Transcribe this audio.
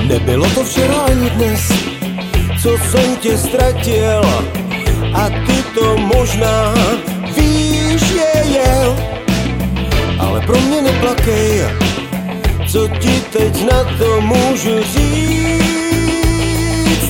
Nebylo to včera ani dnes, co jsem tě ztratil, a ty to možná víš, je. Ale pro mě neplakej, co ti teď na to můžu říct.